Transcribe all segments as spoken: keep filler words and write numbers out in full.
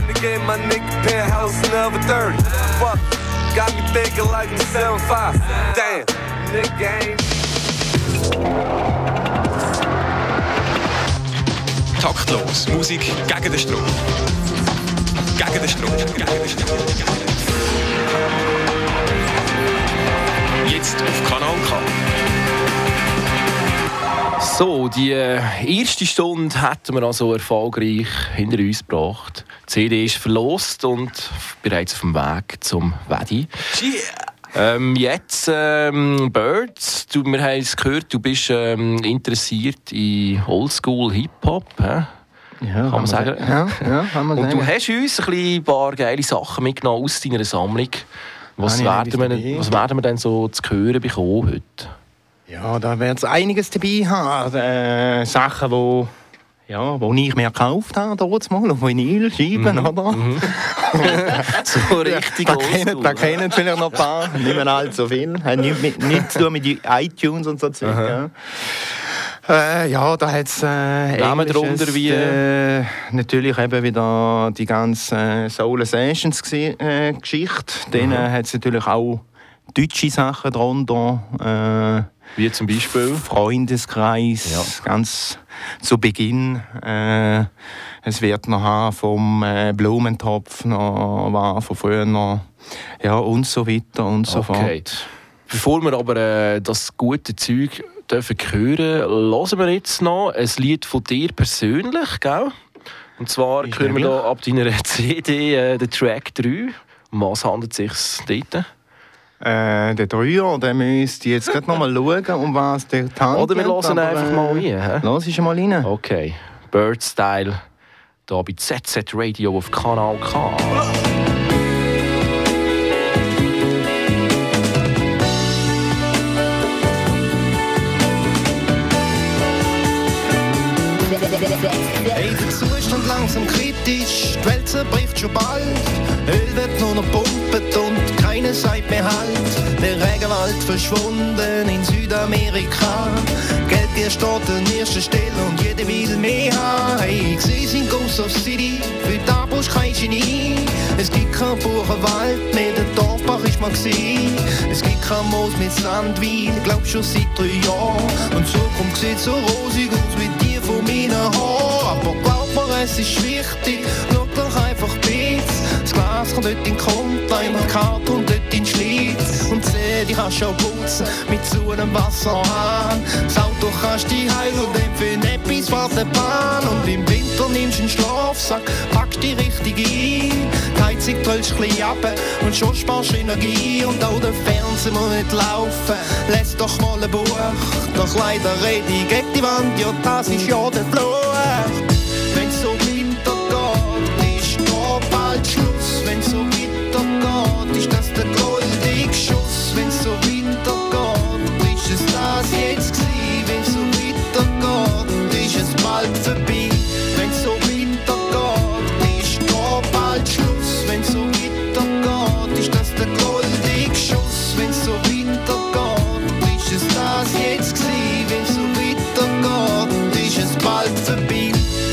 the game, my nigga penthouse never thirty. Fuck, got me thinking like I'm seven five. Damn, nigga ain't. Taktlos, Musik gegen den Strom. Gegen den Strom, gegen den Strom. Jetzt auf Kanal K. So, die erste Stunde hatten wir also erfolgreich hinter uns gebracht. Die C D ist verlost und bereits auf dem Weg zum Wedi. Yeah. Ähm, jetzt, ähm, Birds, du, wir haben es gehört, du bist ähm, interessiert in Oldschool Hip-Hop. Hä? Ja, kann man sagen. Ja, ja, kann man und sagen. du hast uns ein, ein paar geile Sachen mitgenommen aus deiner Sammlung. Was, werden wir, was werden wir denn so zu hören bekommen heute? Ja, da wird es einiges dabei haben. Äh, Sachen, wo, ja, wo ich mir gekauft habe, dort mal auf Vinyl schreiben, mhm. oder? Mhm. So richtig da, kennen, da kennen vielleicht noch ein paar, nicht mehr allzu viel. Hat nichts mit, nicht zu tun mit iTunes und so Zeug. Ja. Äh, ja, da hat es äh, Namen drunter wie äh, natürlich eben wieder die ganze äh, Soul Sessions äh, Geschichte. Dann mhm. hat es natürlich auch deutsche Sachen drunter. Äh, Wie zum Beispiel? Freundeskreis, ja. Ganz zu Beginn. Äh, es wird noch haben vom äh, Blumentopf, noch war von früher noch, ja, und so weiter und so okay. fort. Bevor wir aber äh, das gute Zeug dürfen hören, hören wir jetzt noch ein Lied von dir persönlich, gell? Und zwar ich hören wir hier ab deiner C D äh, den Track drei. Um was handelt es sich dort? Äh, der Dreier, der müsste jetzt gerade noch mal schauen, um was der handelt. Oder wir hören einfach mal rein. Lass ich mal rein. Okay. Bird Style, hier bei Z Z Radio auf Kanal K. Hey, der Zustand langsam kritisch, die Welt zerbricht schon bald. Öl wird nur noch pumpet und keine Zeit mehr halt. Der Regenwald verschwunden in Südamerika. Geldgier steht an erster Stelle und jeder will mehr haben. Hey, ich seh's in Ghost of City, für da brauchst kein Genie. Es gibt kein Buchenwald mehr, der Dorfbach ist mal gewesen. Es gibt kein Moos mit Sandwein, glaub schon seit drei Jahren. Und Zukunft sieht so rosig aus wie die von meinen Haaren. Aber glaub mir, es ist wichtig, schau doch einfach Bits. Das Glas kommt dort in den Container, die Karte und dort in den Schlitz. Und seh, die kannst du auch putzen mit so einem Wasserhahn. Das Auto kannst du heilen und empfehlen etwas vor der Bahn. Und im Winter nimmst du einen Schlafsack, packst die richtig ein. Die Heizung drückst ein bisschen runter und schon sparst du Energie. Und auch der Fernseher muss nicht laufen, lass doch mal ein Buch. Doch leider rede ich gegen die Wand, ja das ist ja der Fluch. Wenn's so weitergeht, ist da bald Schluss. Wenn's so weitergeht, ist das der goldige Schuss. Wenn's so weitergeht, ist es das jetzt gewesen. Wenn's so weitergeht, ist es bald vorbei. Wenn's so weitergeht, ist da bald Schluss. Wenn's so weitergeht, ist das der goldige Schuss. Wenn's so weitergeht, ist es das jetzt gewesen. Wenn's so weitergeht, ist es bald vorbei.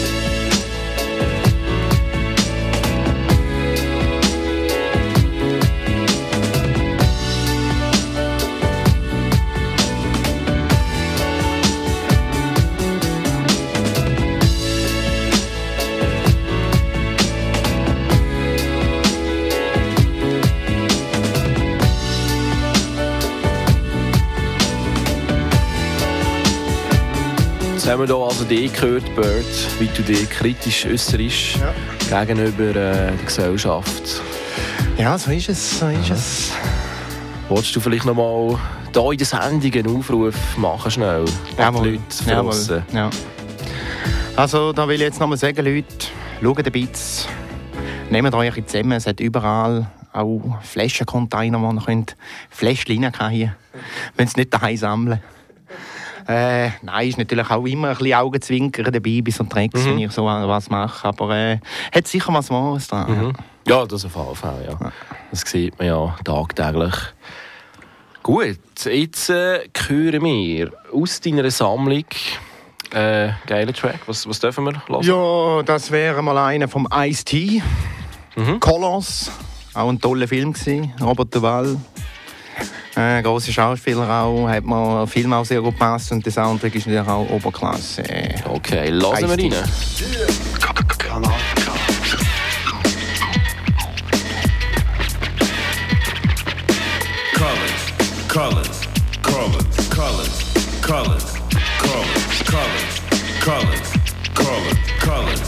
Jetzt haben wir hier also dich gehört, Bird, wie du dich kritisch äußerst ja. gegenüber äh, der Gesellschaft. Ja, so ist es, so ist es. Wolltest du vielleicht noch mal hier in der Sendung einen Aufruf machen, schnell? Jawohl. Die Leute draussen. Ja. Also, da will ich jetzt noch mal sagen, Leute, schaut ein bisschen, nehmt euch zusammen, es hat überall auch Flaschencontainer, wo ihr Fläschchen rein wenn es nicht daheim sammeln. Äh, nein, ist natürlich auch immer ein bisschen Augenzwinkern dabei bei so Tracks, mhm. wenn ich so was mache. Aber äh, hat sicher was Wahres dran. Mhm. Ja, das auf jeden Fall. Ja. Das sieht man ja tagtäglich. Gut, jetzt äh, hören wir aus deiner Sammlung äh, geiler Track. Was, was dürfen wir hören? Ja, das wäre mal einer vom Ice-T. Mhm. Colors, auch ein toller Film gewesen. Robert Duvall, äh, großer Schauspieler auch, hat mir der Film auch sehr gut gepasst und der Soundtrack ist natürlich auch Oberklasse. Okay, lassen wir rein. Colors, colors, colors, colors, colors, colors, colors, colors, colors,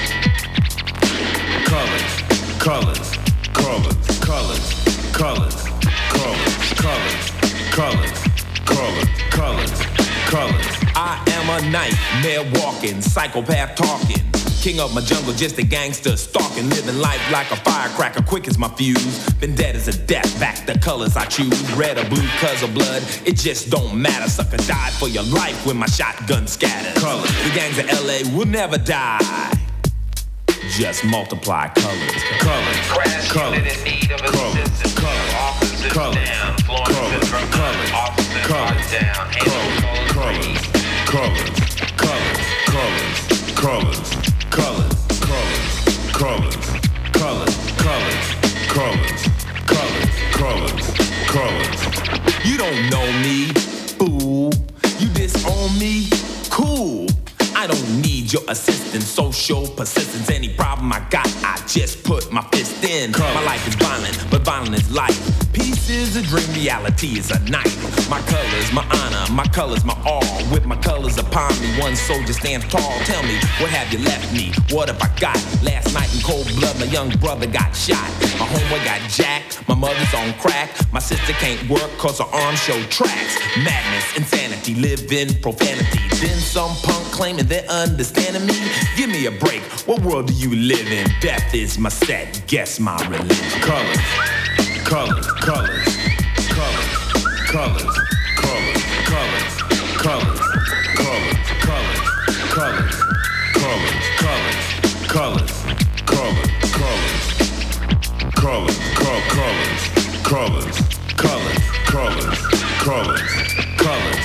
colors, colors, colors, colors, colors, colors, colors, colors, colors, colors. I am a nightmare walking, psychopath talking. King of my jungle, just a gangster stalking, living life like a firecracker, quick as my fuse. Been dead as a death, back the colors I choose. Red or blue, cause of blood, it just don't matter. Sucker died for your life when my shotgun scatters. Colors. The gangs of L A will never die. Just multiply colors. Colors. Crash colors. In need of assistance. Colors. Officers colors. Down. Florence colors. Colors. Officers colors. Down. Colors. Colors. Colors. Colors. Colors. Colors. Colors, colors, colors, colors, colors, colors, colors, colors, colors. You don't know me, fool. You disown me, cool. I don't need your assistance, social persistence. Any problem I got, I just put my fist in. Colors. My life is violent, but violent is life. Peace is a dream, reality is a knife. My colors, my honor, my colors, my all. With my colors upon me, one soldier stands tall. Tell me, what have you left me? What have I got? Last night in cold blood, my young brother got shot. My homeboy got jacked, my mother's on crack. My sister can't work cause her arms show tracks. Madness, insanity, live in profanity. Then some punk claiming they're understanding me. Give me a break, what world do you live in? Death is my set, guess my religion. Colors. Colors, colors, colors, colors, colors, colors, colors, colors, colors, colors, colors, colors, colors, colors, colors, colors, colors, colors, colors, colors.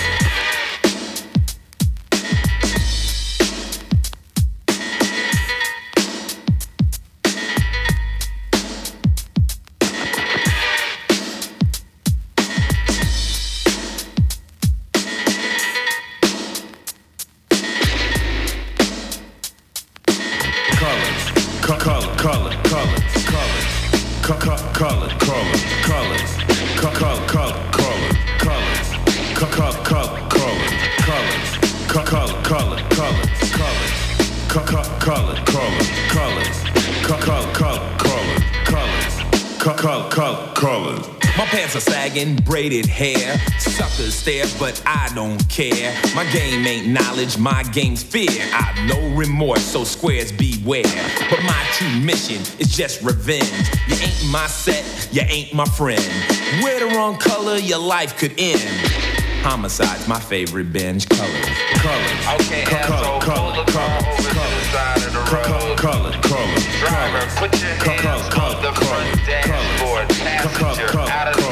My pants are sagging, braided hair. Suckers stare, but I don't care. My game ain't knowledge, my game's fear. I've no remorse, so squares beware. But my true mission is just revenge. You ain't my set, you ain't my friend. Wear the wrong color, your life could end. Homicide's my favorite binge. Colors, colors. Okay, asshole, pull the car over to the side of the road. Colors, colors. Driver, put your hands on the front dashboard. Passenger, out of the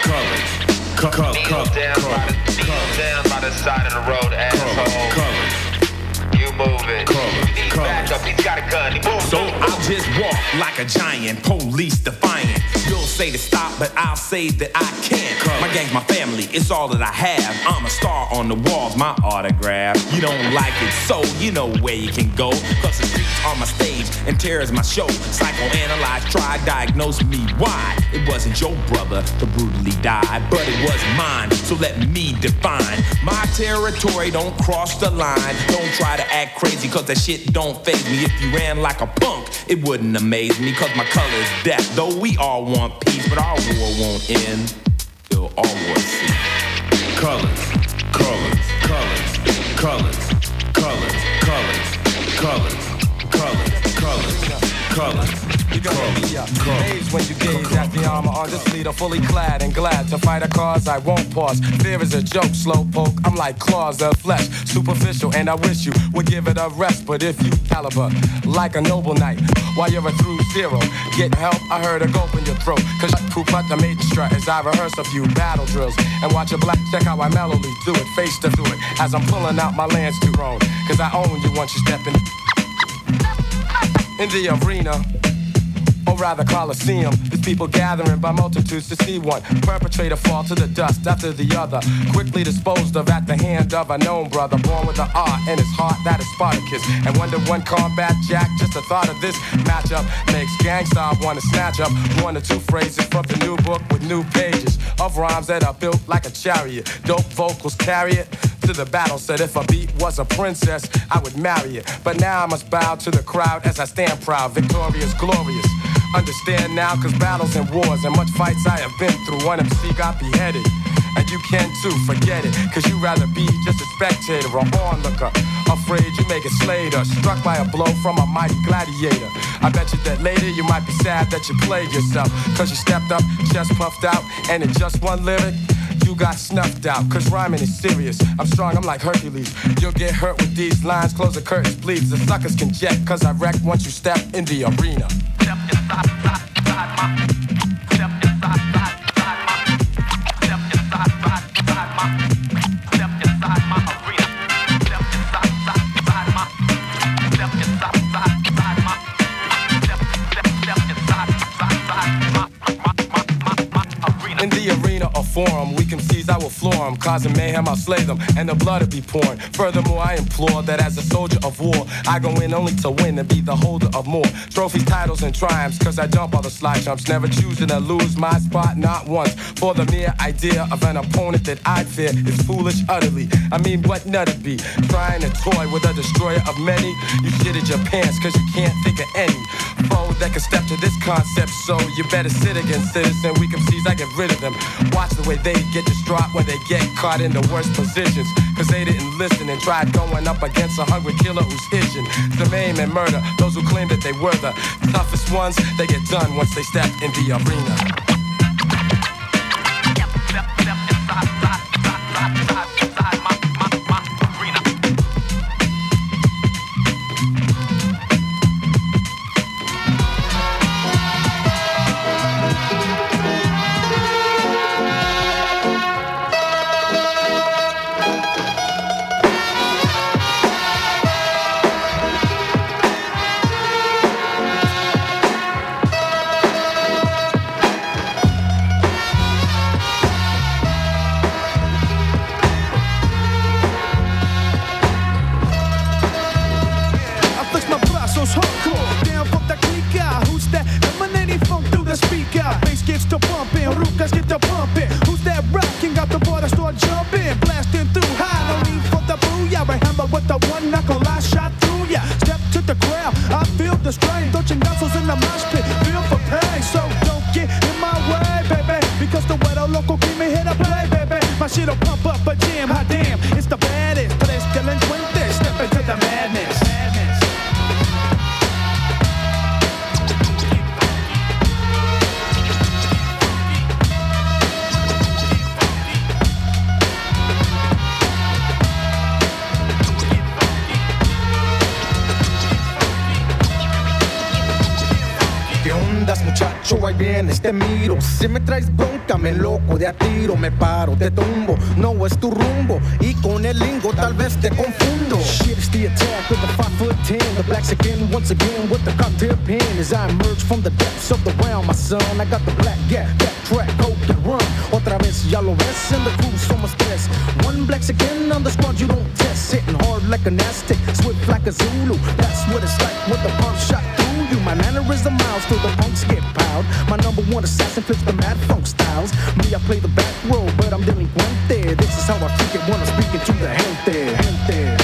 car. Kneel down by the kneel down by the side of the road, asshole. You moving. You need backup. He's got a gun. He moves. So I'll just walk like a giant, police defiant. You'll say to stop, but I'll say that I can't. My gang's my family, it's all that I have. I'm a star on the walls, my autograph. You don't like it, so you know where you can go. Cause the streets are my stage and terror is my show. Psychoanalyze, try, diagnose me why. It wasn't your brother to brutally die, but it was mine, so let me define. My territory, don't cross the line. Don't try to act crazy, cause that shit don't faze me. If you ran like a punk, it wouldn't amaze me, cause my color is death. Though we all want peace, but our war won't end till all wars cease. Colors, colors, colors, colors, colors, colors, colors, colors, colors, colors. You're gonna be amazed when you gaze at the armor on this leader, fully clad and glad to fight a cause I won't pause. Fear is a joke, slow poke. I'm like claws of flesh, superficial, and I wish you would give it a rest. But if you caliber like a noble knight, while you're a through zero, get help. I heard a gulp in your throat. Cause I poop out the major strut as I rehearse a few battle drills and watch a black check how I mellowly do it, face to do it as I'm pulling out my lance to roll. Cause I own you once you step in in the arena. rather Coliseum. These people gathering by multitudes to see one perpetrator fall to the dust after the other, quickly disposed of at the hand of a known brother, born with an R in his heart that is Spartacus. And Wonder One Combat Jack, just the thought of this matchup makes Gangsta wanna snatch up one or two phrases from the new book with new pages of rhymes that are built like a chariot. Dope vocals carry it to the battle. Said if a beat was a princess, I would marry it. But now I must bow to the crowd as I stand proud, victorious, glorious. Understand now, cause battles and wars and much fights I have been through. One M C got beheaded, and you can too, forget it. Cause you rather be just a spectator or onlooker, afraid you may get slayed or struck by a blow from a mighty gladiator. I bet you that later you might be sad that you played yourself, cause you stepped up, chest puffed out, and in just one lyric you got snuffed out, cause rhyming is serious. I'm strong, I'm like Hercules. You'll get hurt with these lines, close the curtains, please. The suckers can jet, cause I wreck once you step in the arena. Step inside, inside, inside my. Step inside, inside, inside my. Step inside, inside, inside my. Step inside my arena. Step inside, inside, inside my. Step inside, inside, inside my. Step, step, step inside, inside, inside my, my, my, my, my arena. In the arena or forum, we can seize, I will floor them. Causing mayhem, I'll slay them, and the blood will be pouring. Furthermore, I implore that as a soldier of war, I go in only to win and be the holder of more trophies, titles, and triumphs. Cause I jump all the slide jumps, never choosing to lose my spot, not once. For the mere idea of an opponent that I'd fear is foolish utterly. I mean, what nut it be? Trying to toy with a destroyer of many? You shitted your pants cause you can't think of any foe that can step to this concept. So you better sit against citizen. We can seize, I get rid of them. Watch the way they get distraught when they get caught in the worst positions, cause they didn't listen and tried going up against a hungry killer who's itching to maim and murder those who claim that they were the toughest ones. They get done once they step in the arena. Te miro, si me traes bronca, me loco de a tiro, me paro, te tumbo, no es tu rumbo, y con el lingo tal vez te confundo. Shit is the attack with the five foot ten, the blacks again, once again with the cocktail pen, as I emerge from the depths of the realm, my son, I got the black gap, back track, hope to run, otra vez ya lo ves, in the crew somos tres, one blacks again on the squad you don't test, hitting hard like an Aztec, swift like a Zulu, that's what it's like with the pump shot through you, my mannerism miles till the punks get piled, my number one assassin flips the mad funk styles. Me, I play the back row, but I'm delinquente. This is how I freak it when I'm speaking to the gente, gente.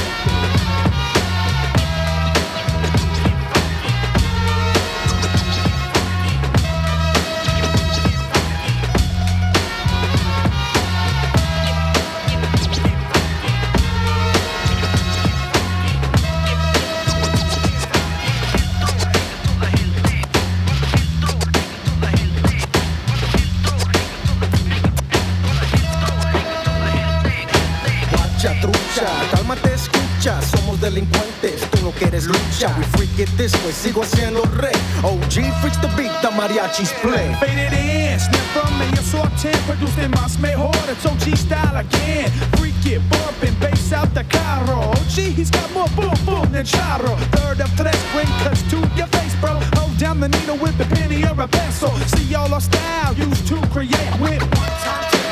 Delincuentes, tú no quieres lucha. We freak it this way, sigo siendo rey. O G freaks the beat, the mariachis play. Faded in, snap from me, yo soy ten, producing más mejor. It's O G style again. Freak it, bumping, bass out the carro. O G, he's got more boom boom than Charro. Third of tres, bring cuts to your face, bro. O Move down the needle with the penny or a pencil. See all our style used to create with one time to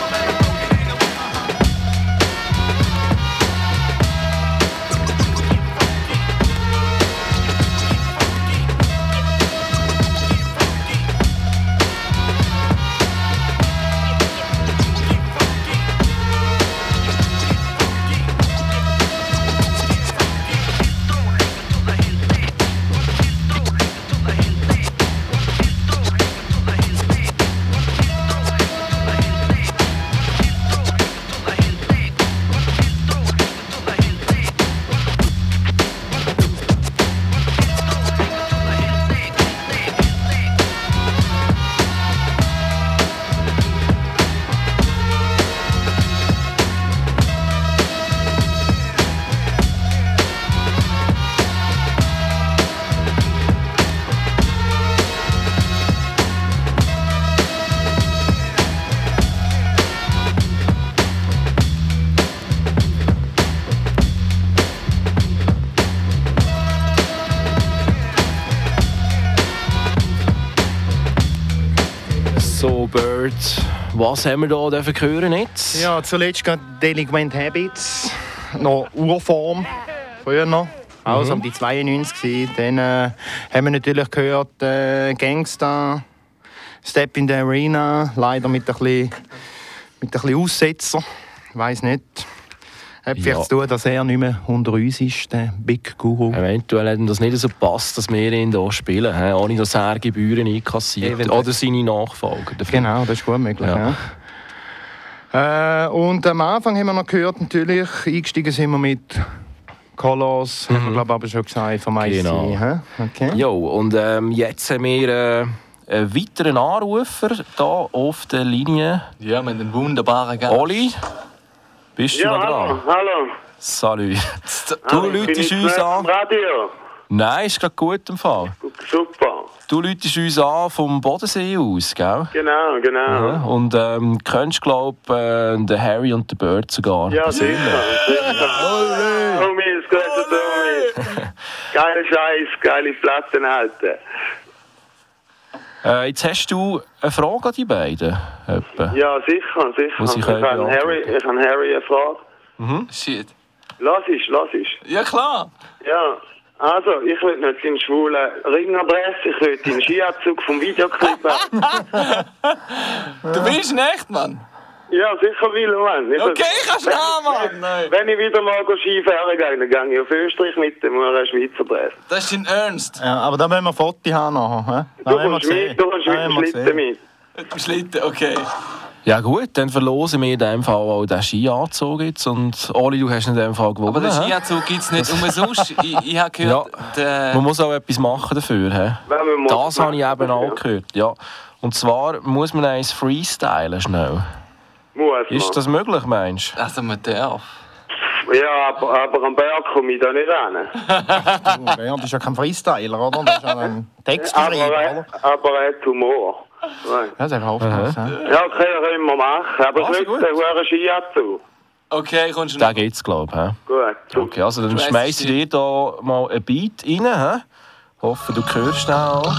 So, Bird, was haben wir da dürfen hören jetzt? Ja, zuletzt gerade Delinquent Habits, noch Urform, früher noch, also um die zweiundneunzig. Dann äh, haben wir natürlich gehört äh, Gangsta, Step in the Arena, leider mit ein bisschen, mit ein bisschen Aussetzer, ich weiss nicht. Hat vielleicht Ja. zu tun, dass er nicht mehr unter uns ist, der Big Guru. Eventuell hat ihm das nicht so gepasst, dass wir ihn hier spielen, he? Ohne dass er Gebühren einkassiert. Eventuell. Oder seine Nachfolger. dafür. Genau, das ist gut möglich. Ja. Ja. Äh, und am Anfang haben wir noch gehört, natürlich, eingestiegen sind wir mit Colors, haben wir glaube aber schon gesagt, vom I C. Genau. Hä? Okay. Jo, und ähm, jetzt haben wir äh, einen weiteren Anrufer hier auf der Linie. Ja, mit einem wunderbaren Gast. Oli, bist du Ja, noch hallo, dran? hallo. Salut. Du Hallo, bin läutest ich uns schnell an. am Radio? Nein, ist gerade gut im Fall. Super. Du läutest uns an vom Bodensee aus, gell? Genau, genau. Ja, und ähm, kennst, glaube ich, äh, den Harry und den Bird sogar. Ja, sicher. sicher. Homies, grüße Homies. Geiler Scheiß, geile Platten, Alter. Äh, jetzt hast du eine Frage an die beiden. Etwa. Ja, sicher, sicher. Muss ich Ich euch habe Harry, ich habe Harry eine Frage. Mhm. Shit. Lass ich, lass ich. Ja, klar. Ja, also, ich will nicht deinen schwulen Ringadresse, ich will deinen Skianzug vom Videoclip haben. Du bist ein Echtmann. Ja, sicher will man. Ich Okay, will- kannst du haben, Mann. Nein. Wenn ich wieder mal Skifahren gehe, dann gehe ich auf Österreich mit dem Schweizer Dress. Das ist dein Ernst. Ja, aber da müssen wir Fotos haben nachher. hä? Da Du wollen wir kommst mit, sehen. du kommst Da mit wollen dem wir Schlitten sehen. mit. Mit dem Schlitten, okay. Ja gut, dann verlosen wir in dem Fall auch den Skianzug jetzt. Und Oli, du hast in dem Fall gewonnen. Aber den hä? Skianzug gibt es nicht umsonst. Ich, ich habe gehört, der... Man muss auch etwas machen dafür. He? Wenn man muss Das habe ich machen eben auch dafür. gehört. Ja. Und zwar muss man eins freestylen schnell. Muss man. Ist das möglich, meinst du? Also man darf. Ja, aber, aber am Berg komme ich da nicht ran. Du, Bernd ist ja kein Freestyler, oder? Das ist ja ein Aber, Textschreiber, er- oder? aber er hat Humor. Nein. Ja, das ist einfach aufpassen. Ja, okay, das können wir machen. Aber Also ich will gut. den hohen Skianzug. Okay, kommst du Den noch. geht's, glaube ich. Gut. Okay, also dann Du schmeiße weisst, ich dir da mal ein Beat rein. He? Hoffe, du hörst den auch.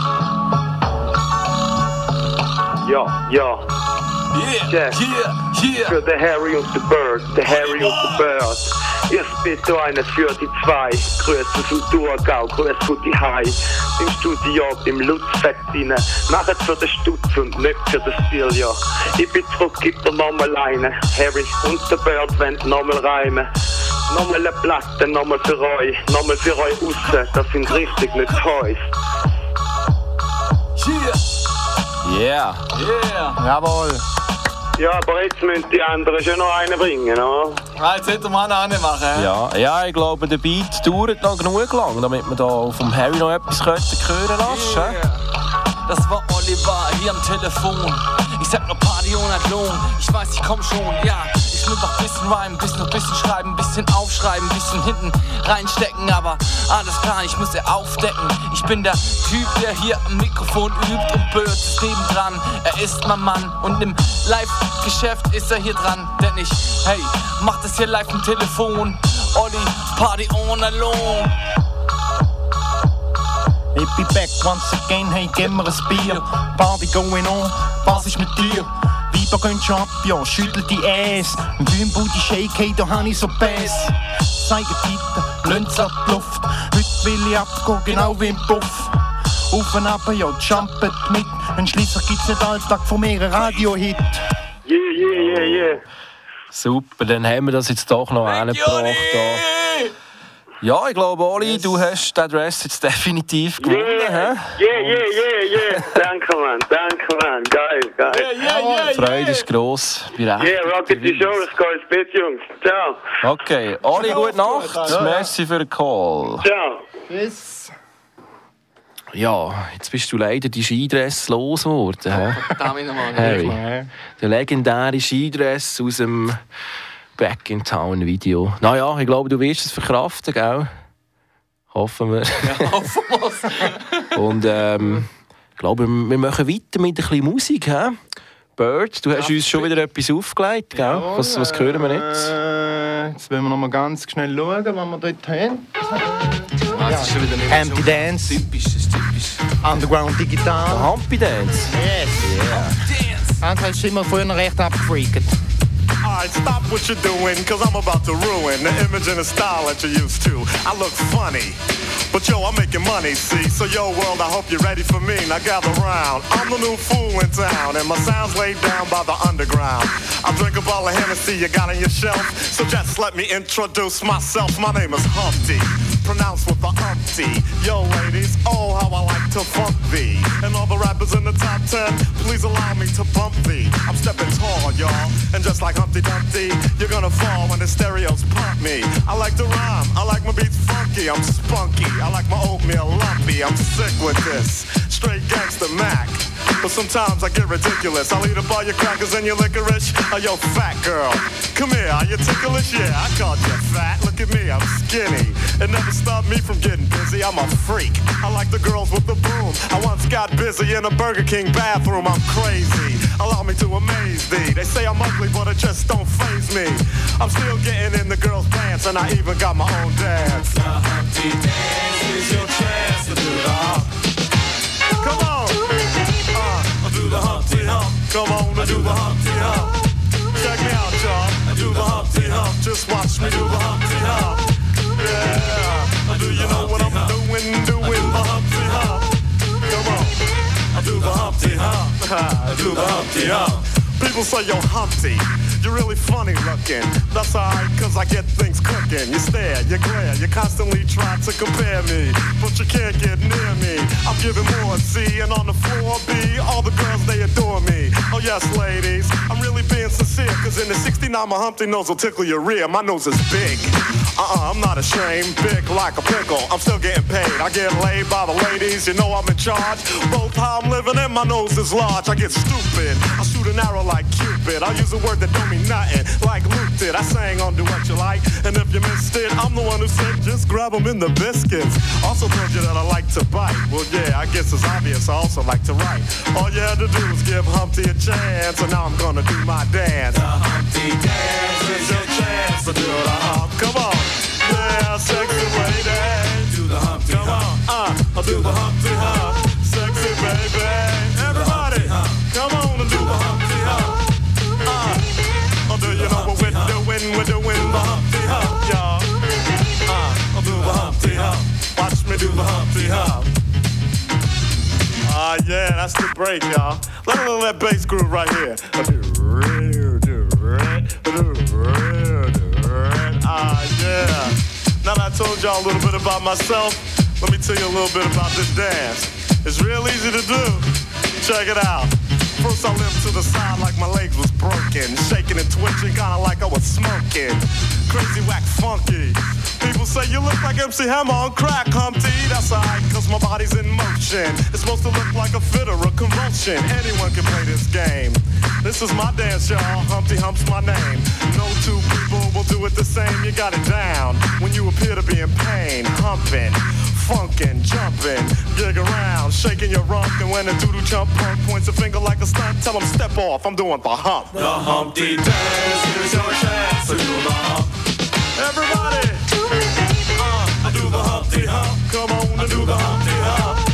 Ja, ja. Yeah, Yeah. yeah, yeah. Für den Harry und den Bird, der Harry und der Bird. Ich bin da einer für die zwei. Grüße vom Thurgau, Grüße von die Hai. Im Studio, im Lutzfett rein. Machet für den Stutz und nicht für das Billard. Ich bin zurück, gib dir nochmal eine. Harry und der Bird wollen nochmal reimen. Nochmal eine Platte, nochmal für euch. Nochmal für euch raus, das sind richtig nicht Toys. Yeah, Yeah. yeah. Jawohl. Ja, aber jetzt müssen die anderen schon noch einen bringen, oder? Ah, jetzt hätte man noch einen machen. hä? Ja, ja, ich glaube, der Beat dauert noch genug lang, damit wir da vom Harry noch etwas hören lassen können. Yeah. Das war Oliver hier am Telefon. Ich sag noch Party ohne Lohn. Ich weiß, ich komm schon, ja. Ich will noch bisschen rhymen, bisschen noch bisschen schreiben, bisschen aufschreiben, bisschen hinten reinstecken. Aber alles klar, ich muss er aufdecken. Ich bin der Typ, der hier am Mikrofon übt und Bird ist nebendran. Er ist mein Mann und im Live-Geschäft ist er hier dran. Denn ich, hey, mach das hier live am Telefon. Olli, Party ohne Lohn. Ich bin back once again, hey, gib mir ein Bier. Party going on, was ist mit dir? Weiber gehen schon ab, ja, schüttel die Ass. Im Bühnenbooty Shake, hey, da hab ich so Bass. Zeigen bitte, lönt's ab die Luft. Heute will ich abgehen, genau wie im Puff. Auf und ab, ja, jumpet mit. Ein Schliesser gibt's nicht Alltag von mir, ein Radio-Hit. Yeah, yeah, yeah, yeah. Super, dann haben wir das jetzt doch noch angebracht. Ja, ich glaube, Oli, du hast den Dress jetzt definitiv gewonnen. Yeah, yeah, yeah, yeah, yeah. Danke, Mann, danke, Mann. Geil, geil. Yeah, yeah, yeah, die Freude ist gross. Yeah, rocket die Show, ich gehe ins Bett, Jungs. Ciao. Okay, Oli, gute Nacht. Ja. Merci für den Call. Ciao. Tschüss. Ja, jetzt bist du leider die Skidress losgeworden. Oh, Harry, der legendäre Skidress aus dem Back in Town Video. Naja, ich glaube, du wirst es verkraften, gell? Hoffen wir. Ja, hoffen wir. Und ähm, ich glaube, wir machen weiter mit ein bisschen Musik. He? Bird, du hast ja, uns schon wieder etwas aufgelegt, gell? Ja, was, was hören wir jetzt? Äh, jetzt wollen wir noch mal ganz schnell schauen, was wir dort haben. Ah, das ist schon wieder nicht Empty so Dance. Typisch, das ist typisch. Underground Digital. Der Humpy Dance. Yes. Yeah. Hans ist immer früher recht abgefreakt. Alright, stop what you're doing, cause I'm about to ruin the image and the style that you're used to. I look funny, but yo, I'm making money, see? So yo, world, I hope you're ready for me. Now gather round, I'm the new fool in town, and my sound's laid down by the underground. I drink a bottle of Hennessy you got on your shelf, so just let me introduce myself. My name is Humpty, pronounced with the umpty. Yo, ladies, oh, how I like to funk thee. And all the rappers in the top ten, please allow me to bump thee. I'm stepping tall, y'all, and just like Humpty Dumpty, you're gonna fall when the stereos pump me. I like to rhyme, I like my beats funky, I'm spunky, I like my oatmeal lumpy, I'm sick with this, straight gangster Mac. But sometimes I get ridiculous. I'll eat up all your crackers and your licorice. Oh, yo, fat girl, come here, are you ticklish? Yeah, I called you fat, look at me, I'm skinny. It never stopped me from getting busy, I'm a freak. I like the girls with the broom. I once got busy in a Burger King bathroom, I'm crazy. Allow me to amaze thee. They say I'm ugly, but it just don't faze me. I'm still getting in the girls' pants, and I even got my own dance. The Humpty Dance is your chance to do the hump. Come on, uh, do the Humpty Hump. Come on, I do the Humpty Hump. Check me out, y'all. I do the Humpty Hump. Just watch me do the Humpty Hump. Yeah, do you know what I'm doing? Doing the Humpty Hump. Come on, I do the Humpty Hump. I do the Humpty Hump. People say, yo, Humpty, you're really funny looking. That's alright, cause I get things cooking. You stare, you glare, you constantly try to compare me, but you can't get near me. I'm giving more C, and on the floor B, all the girls, they adore me. Oh yes, ladies, I'm really being sincere, cause in the sixty-nine, my Humpty nose will tickle your rear. My nose is big. Uh-uh, I'm not ashamed, big like a pickle. I'm still getting paid, I get laid by the ladies, you know I'm in charge. Both how I'm living and my nose is large. I get stupid, I shoot an arrow like Cupid. I'll use a word that don't mean nothing, like Luke did. I sang on Do What You Like, and if you missed it, I'm the one who said just grab them in the biscuits. Also told you that I like to bite. Well, yeah, I guess it's obvious I also like to write. All you had to do was give Humpty a chance, and now I'm gonna do my dance. The Humpty Dance is your chance to do the hump. Come on, yeah, sexy lady, do the Humpty Come on, uh, I'll do the Humpty Hump. Sexy baby, everybody, come on and do the Humpty Hump. Uh, do you know what we're doing? We're doing the Humpty Hump, y'all. Uh, I'll do the Humpty Hump. Watch me do the Humpty Hump. Ah, uh, yeah, that's the break, y'all. Let me know that bass groove right here. Ah, yeah. Now that I told y'all a little bit about myself, let me tell you a little bit about this dance. It's real easy to do. Check it out. First I limped to the side like my legs was broken, shaking and twitching, kinda like I was smoking. Crazy, whack, funky. People say you look like M C Hammer on crack, Humpty. That's alright, cause my body's in motion. It's supposed to look like a fit or a convulsion. Anyone can play this game. This is my dance, y'all. Humpty Hump's my name. No two people will do it the same. You got it down when you appear to be in pain. Humping, funkin', jumping, gig around, shaking your rump. And when a doodle chump punk points a finger like a stunt, tell him step off, I'm doing the hump. The Humpty Dance, here's your chance to do the hump. Everybody, uh, I do the Humpty Hump. Come on, I do the Humpty Hump.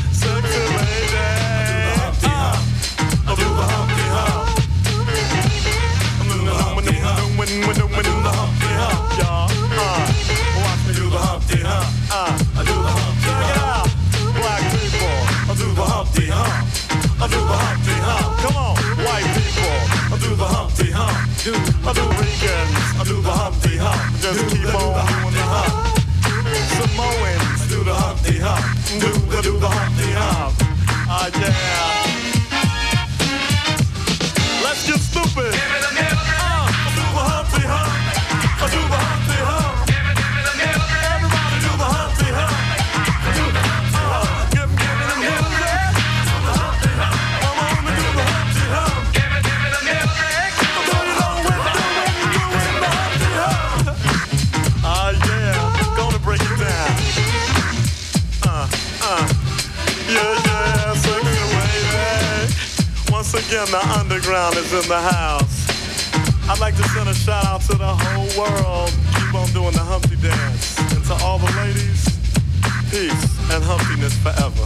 I do vegans, I do the Humpty Hump. Just keep on doing the hump. Samoans do the Humpty Hump. Do the do the Humpty Hump. Ah yeah. Let's get stupid. Uh, I do the Humpty Hump. I do the Humpty Hump. Everybody do the Humpty Hump. I do the Humpty Hump. Give me, give me the music. Do the Humpty Hump. Come on and do the Humpty Hump. Give me, give me the music. Do you know when to do it? Doing the Humpty Hump. Ah yeah. Gonna break it down. Uh, uh. Yeah, yeah. Sing it away, man. Once again, the underground is in the house. I'd like to send a shout out to the whole world. Keep on doing the Humpty dance. And to all the ladies, peace and humpiness forever.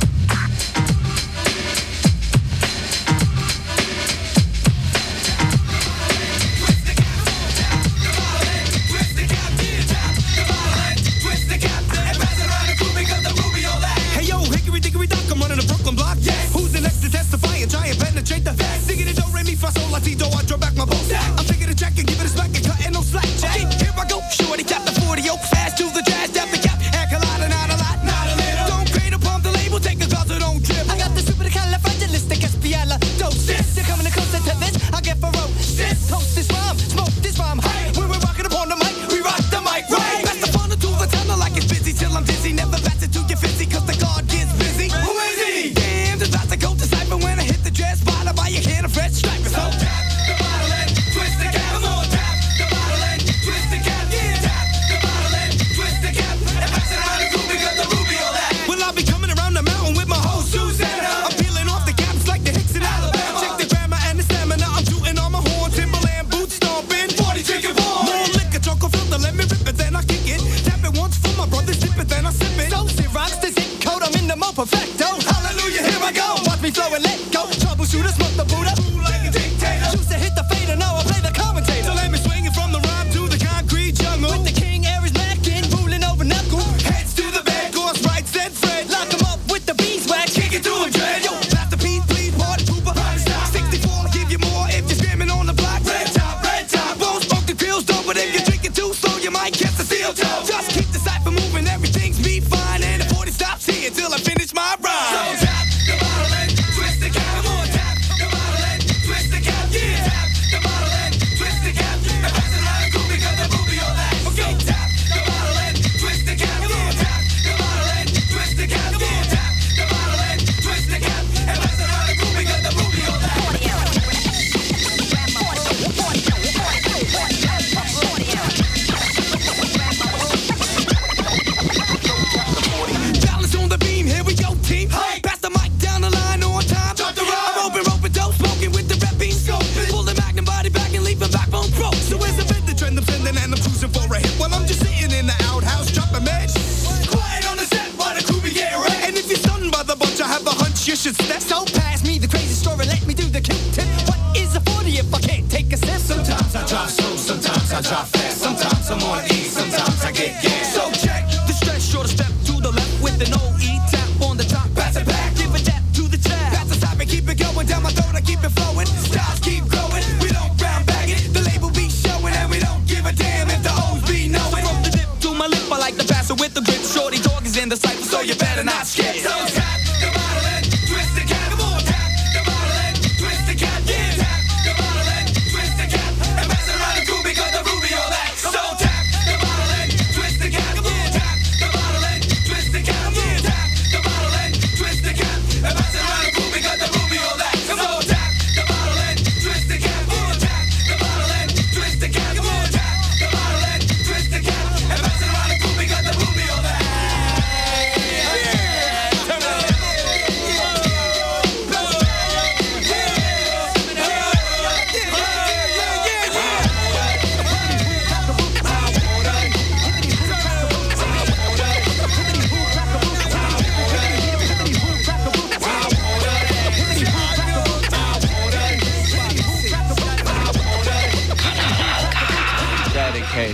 Hey yo, hickory dickory dock, I'm running the Brooklyn block. Yes. Who's the next to testify and try and penetrate the facts? Singing it, don't re mi fa sol la ti do, I draw back my bow. I'm taking a jack and give it a smack and cutting no slack. Okay, here I go, shorty got the forty, yo, fast to the jazz, tap the cap, heck a lot and not a lot, not a little. Don't create a pump the label, take a cause, don't trip. I got the super califragilistic espiala doses. They're coming closer to this, I get ferocious. Toast this rhyme, smoke this rhyme, hey. When we're rocking upon the mic, we rock the mic, right? Pass the funnel to the tunnel like it's busy till I'm dizzy. Never pass it to your fizzy, cause the guard gets busy. Who is he? Damn, just about to go to cypher when I hit the dress spot. I buy a can of fresh striper. So tap the bottle and twist the cap. Come on, tap the bottle and twist the cap. Yeah, tap the bottle and twist the cap. And pass it around the group because the Ruby all that. Well, I'll be coming around the mountain with my whole Susanna. I'm peeling off the caps like the Hicks in Alabama. Check the grammar and the stamina. I'm shooting on my horn, Timberland boots stomping. forty chicken balls. More liquor, choco filter, let me rip it, then I kick it. Tap it once for my brother, sip it, then I sip it. So rocks the zip code, I'm in the mo perfecto. Hallelujah, here I go. Watch me flow and let go. Troubleshooter, smoke the Buddha. Like a dictator. Choose to hit the fader, now I play the commentator. So let me swing it from the rhyme to the concrete jungle. With the king, Aries Mackin, fooling over knuckle. Heads to the bed, course right, said Fred. Lock him up with the beeswax, kick it to him, dread. Yo, pass the peas, please, party pooper. sixty-four, give you more if you're screaming on the block. Red top, red top, won't smoke the grills, though. But if you're drinking too slow, you might catch the steel toe. Just keep the cipher moving, everything's be fine. And the forty stops here until I finish my rhyme. So tap the bottle and twist the cap. Come on, tap the bottle and twist the cap. Yeah, tap the bottle and twist the cap. And pass it around the group because the Ruby all that. Okay, tap the bottle and twist the cap. Yeah, tap the bottle and twist the cap. Yeah, tap the bottle and twist the cap. And pass it around the group because the Ruby all that. Balance on the beam, here we go, team. Hey, pass the mic down the line on time. I'm open, roping, dope, smoking with the rep beam. Pull the magnum body back and leave the backbone broke. So where's the bit, the trend I'm sending, and I'm choosing for a hit. While I'm just sitting in the outhouse, dropping meds. Quiet on the set while the crew be getting ready. And if you're stunned by the bunch, I have a hunch you should step. So pass me the crazy story, let me do the Q-tip. What is a forty if I can't take a sip? Sometimes I drop slow, sometimes I drop fast. Sometimes I'm on E, sometimes I get gas. So check the stress, short step to the left with an O E tap on the top. Pass it back, give a tap to the trap. Pass the top and keep it going down my throat. I keep it flowing. Styles keep growing. We don't brown bag it. The label be showing, and we don't give a damn if the O's be knowing. From the dip to my lip, I like the passer with the grip. Shorty dog is in the cypher, so you better not skip. So tap the bottle and twist the cap. Come on, tap the bottle and twist the cap. Yeah, tap the bottle and twist the cap. And pass it around the group because the Ruby all that. So tap the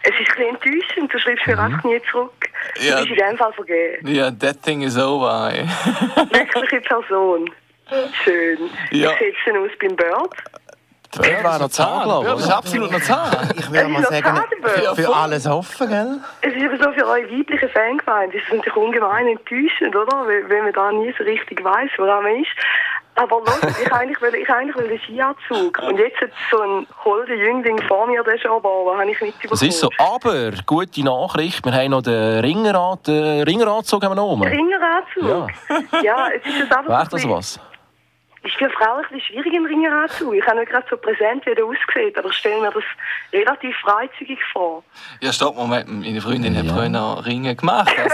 Es ist ein bisschen enttäuschend, du schreibst mir Mhm. echt nie zurück. Ja. Du bist in dem Fall vergeben. Ja, that thing is over. Ey. Wirkliche Person. Schön. Ja. Wie sieht es denn aus beim Bird? Der Bird war noch zahn, glaube Ja, das ist absolut noch zahn. Ich würde mal Es ist sagen, noch zahn, der für Bird. alles offen, gell? Es ist aber so für eure weiblichen Fangemeinde. Das ist natürlich ungemein enttäuschend, oder? Weil, weil man da nie so richtig weiss, woran man ist. Aber los, ich eigentlich will, ich eigentlich will einen Skianzug. Und jetzt hat so ein holder Jüngling vor mir den schon, aber habe ich nicht bekommen. Das ist so. Aber, gute Nachricht, wir haben noch den Ringerrad, den Ringeranzug haben wir noch oben. Ringeranzug? Ja. Ja, es ist jetzt einfach Wäre so ein das bisschen- was? ist für Frauen ein bisschen schwierig im Ringeranzug. Ich habe nicht gerade so präsent, wie der aussieht, aber ich stelle mir das relativ freizügig vor. Ja, stopp, Moment. Meine Freundin hat früher noch Ringe gemacht. Also,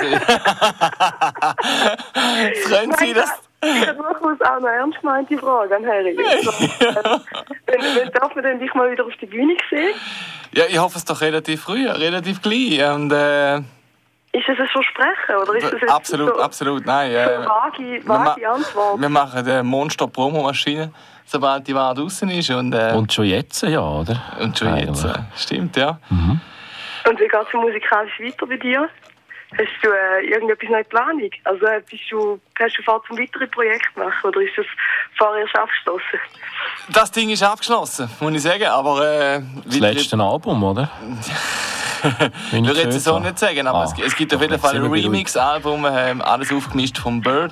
es könnte sein, dass... Ich habe durchaus auch eine ernst gemeinte Frage an Harry. Also, äh, wenn, wenn darf man denn dich mal wieder auf die Bühne sehen? Ja, ich hoffe es doch relativ früh, relativ gleich. Und, äh, Ist das ein Versprechen oder ist das jetzt absolut, so, absolut, nein. so Äh, eine vage, wir, ma vage Antwort? wir machen eine Monster-Promomaschine, sobald die Ware draußen ist. Und, äh, Und schon jetzt, ja, oder? und schon jetzt, äh, stimmt, ja. Mhm. Und wie geht es musikalisch weiter bei dir? Hast du äh, irgendetwas noch in Planung? Also äh, bist du, hast du vor, zum weiteren Projekt machen oder ist das vorher erst abgeschlossen? Das Ding ist abgeschlossen, muss ich sagen, aber... Äh, Das letzte Album, oder? Ich würde jetzt so nicht sagen, aber Ah, es, es gibt auf doch, jeden jetzt Fall sind ein wir beruhigt. Remix-Album, ähm, alles aufgemischt vom Bird,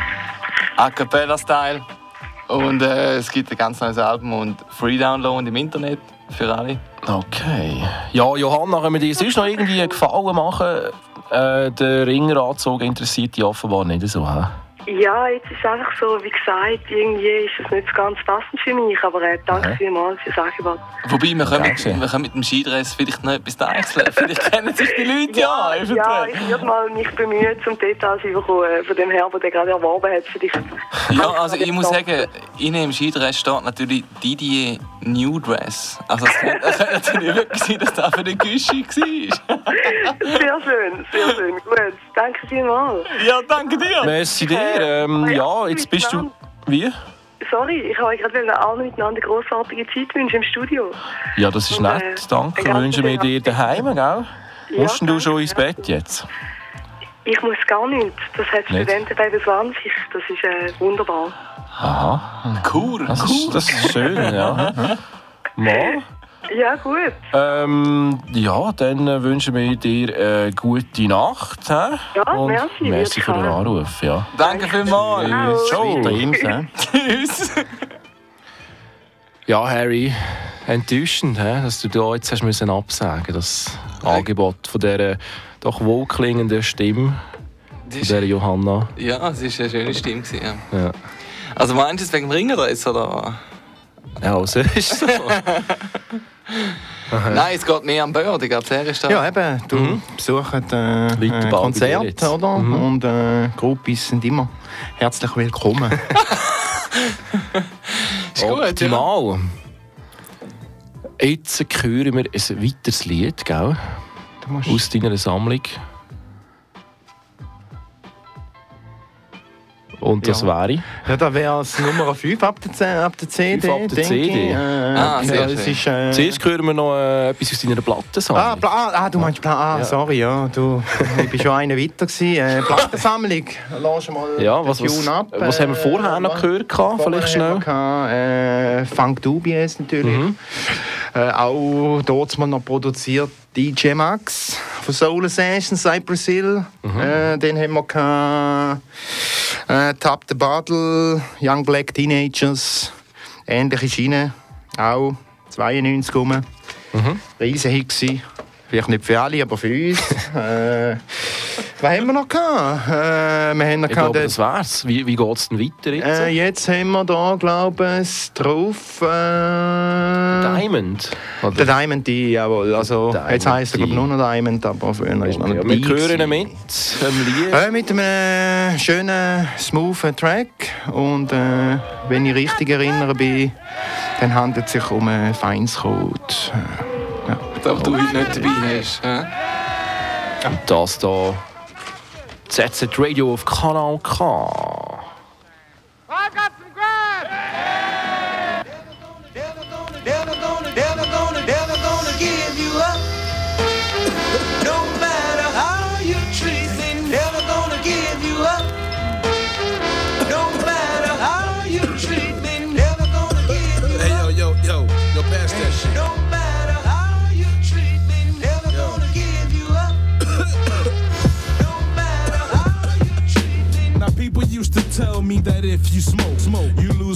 A Cappella-Style. Und äh, es gibt ein ganz neues Album und Free-Download im Internet für alle. Okay. Ja, Johanna, können wir dir sonst noch irgendwie einen Gefallen machen? Äh, der Ringeranzug interessiert dich offenbar nicht so, hä? Ja, jetzt ist es einfach so, wie gesagt, irgendwie ist es nicht so ganz passend für mich, aber äh, danke Okay. vielmals fürs Angebot. Wobei, wir können, mit, Danke. wir können mit dem Skidress vielleicht noch etwas wechseln. Vielleicht kennen sich die Leute ja, Ja, eventuell. ich würde mal mich bemühen, zum Details zu bekommen von dem Herr, der gerade erworben hat. Für dich. Ja, also ich muss sagen, innen im Skidress steht natürlich Didier New Dress. Also es könnte, es könnte natürlich wirklich sein, dass das für den Güschi war. Sehr schön, sehr schön. Gut, danke vielmals. Ja, danke dir. Merci dir. Ähm, ja, jetzt bist du... Wie? Sorry, ich wollte gerade allen miteinander eine grossartige Zeit wünschen im Studio. Ja, das ist Und, äh, nett. Danke. eine ganze Wünschen wir dir daheim, gell? Ja, Musst denn du danke, schon ins ja. Bett jetzt? Ich muss gar nicht. Das hat Nicht? Studenten bei der Swanzig. Das ist äh, wunderbar. Aha. Cool, Das ist, das ist schön, ja. Mal. Ja, gut. Ähm, ja, dann äh, wünschen wir dir eine gute Nacht. He? Ja, Und merci, merci für den wirklich. Anruf. Ja. Danke vielmals. Ciao. Tschüss. Ja, Harry, enttäuschend, he? Dass du da jetzt hast müssen absagen das Angebot von dieser doch wohlklingenden Stimme von dieser Johanna. Ja, es war eine schöne Stimme. Ja. Ja, Also meinst du es wegen dem Ringerdress, oder? ja also ist so. Nein, es geht mehr am Bird. Ich glaube, der ist da. Ja, eben, du Mhm. besuchst äh, bald ein bei dir Konzert, jetzt. oder? Mhm. Und äh, Gruppis sind immer herzlich willkommen. Ist gut, ja. Optimal. Jetzt hören wir ein weiteres Lied, gell? Du musst Aus deiner Sammlung. Und das Ja. wäre? Ja, da wäre es Nummer fünf ab der, C- ab der C D. Fünf ab der denke C D. ich. Äh, Ah, sehr ja, es schön. ist, äh, Zuerst hören wir noch äh, etwas aus deiner Plattensammlung. Ah, Pla ah, du meinst Pla ah, Ja. sorry, ja, du, ich bin schon einer weiter gewesen. Äh, Plattensammlung, lass mal Ja, den was, was, Tune ab. was haben wir vorher noch gehört? Gehabt? Vielleicht schnell. Äh, Funk Dubies natürlich. Mhm. Äh, auch dort mal noch produziert D J Max von Soul Sessions, Cypress Hill. Mhm. Äh, den haben wir gehabt. Äh, Top the Bottle, Young Black Teenagers. Ähnliche Schiene. Auch zweiundneunzig rum. Mhm. Riesenhit gewesen. Vielleicht nicht für alle, aber für uns. äh, was haben wir noch gehabt? Äh, wir haben noch Ich gehabt glaube, den- das wär's. Wie, wie geht es denn weiter jetzt? äh, jetzt haben wir da, glaube ich, drauf. Äh, Diamond? Oder? Der Diamond D, jawohl. Also, Diamond jetzt heisst er, glaube D. ich, nur noch Diamond, aber früher ist noch Ja, nicht wir D hören ihn gewesen. mit, einem Lied. Äh, mit einem schönen, smoothen Track. Und äh, wenn ich richtig erinnere bin, dann handelt es sich um einen Feinscode. Äh, ja. Ob du heute nicht dabei hast. Ja? Und das hier Z Z Radio auf Kanal K. Never gonna, never gonna, never gonna give you up.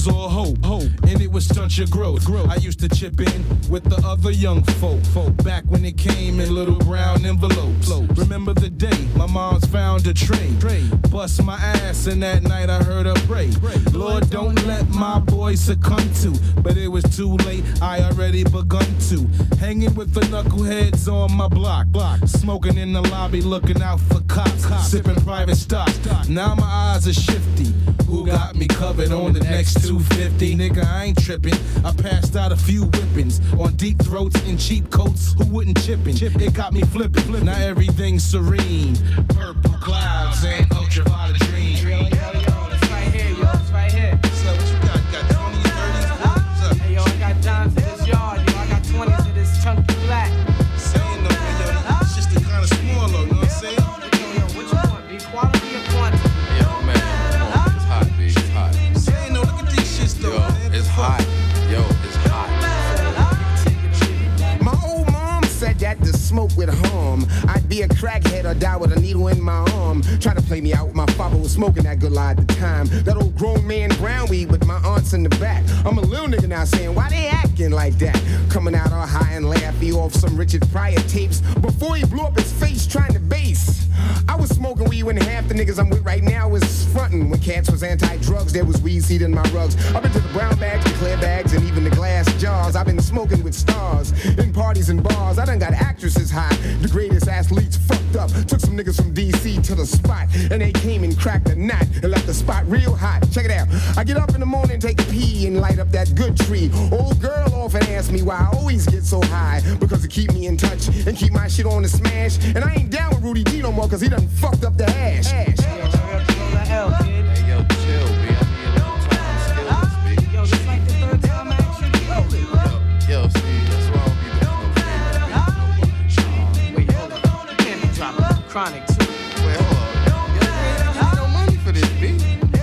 was all hope, hope, and it would stunt your growth. I used to chip in with the other young folk, folk back when it came in little brown envelopes. Remember the day my mom's found a tray, bust my ass, and that night I heard her pray. Lord, don't let my boy succumb to, but it was too late, I already begun to. Hanging with the knuckleheads on my block, block. Smoking in the lobby, looking out for cops, cops. Sipping private stock. Now my eyes are shifty. Who got me covered on the next two fifty? Nigga, I ain't tripping. I passed out a few whippings on deep throats and cheap coats. Who wouldn't chippin'? It got me flipping. Now everything's serene. Purple clouds and ultraviolet dreams. Yo, yo, yo, it's right here, yo, it's right here. So what you got? Got twenties, thirties, forties? Up? Hey, yo, I got dimes in this yard, yo. I got twenties of this chunky black. Saying no, yo, it's just the kind of small, though, know what I'm saying? Yo, yo, what you want, B? Quality or quantity? Yo, man, come on, it's hot, B, it's hot. Saying no, look at these shits, though, yo, man. It's hot, yo, it's hot. My old mom said that to smoke with harm. I'd be a crackhead or die with a needle in my arm. Try to play me out, my father was smoking that good lie at the time. That old grown man brown weed with my aunts in the back. I'm a little nigga now saying, why they acting like that? Coming out all high and laughy off some Richard Pryor tapes before he blew up his face trying to bass. I was smoking weed when half the niggas I'm with right now was frontin'. When cats was anti-drugs, there was weed seed in my rugs. I've been to the brown bags, the clear bags, and even the glass jars. I've been smoking with stars in parties and bars. I done got actresses high, the greatest athletes fucked up. Took some niggas from D C to the spot, and they came and cracked a knot and left the spot real hot. Check it out. I get up in the morning, take a pee, and light up that good tree. Old girl often asks me why I always get so high. Because it keep me in touch and keep my shit on the smash. And I ain't down with Rudy D no more, cause he done fucked up the hash. Hey, yo, chill, B. I need a little time to skill this, B. Yo, this like the third time I actually rolled it. Yo, yo, see, that's why I don't be doing no favors, B. Wait, hold on. You can't be dropping chronic, too. Wait, hold on. Yo, I ain't no money for this, B.